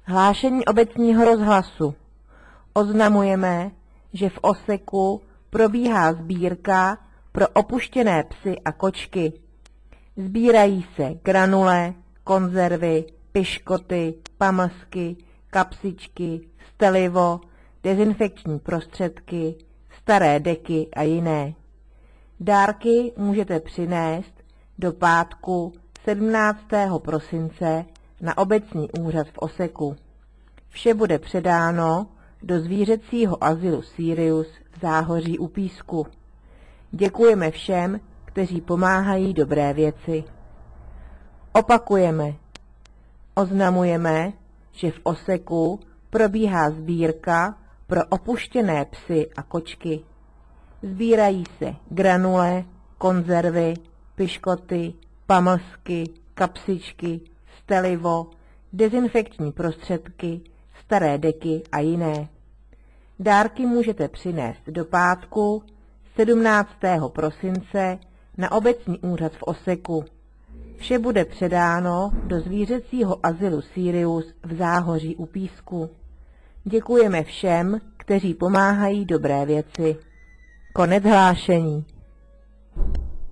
Hlášení obecního rozhlasu. Oznamujeme, že v Oseku probíhá sbírka pro opuštěné psy a kočky. Sbírají se granule, konzervy, piškoty, pamlsky, kapsičky, stelivo, dezinfekční prostředky, staré deky a jiné. Dárky můžete přinést do pátku 17. prosince na obecní úřad v Oseku. Vše bude předáno do zvířecího azylu Sirius v Záhoří u Písku. Děkujeme všem, kteří pomáhají dobré věci. Opakujeme. Oznamujeme, že v Oseku probíhá sbírka pro opuštěné psy a kočky. Sbírají se granule, konzervy, piškoty, pamlsky, kapsičky, stelivo, dezinfekční prostředky, staré deky a jiné. Dárky můžete přinést do pátku 17. prosince na obecní úřad v Oseku. Vše bude předáno do zvířecího azylu Sirius v Záhoří u Písku. Děkujeme všem, kteří pomáhají dobré věci. Konec hlášení.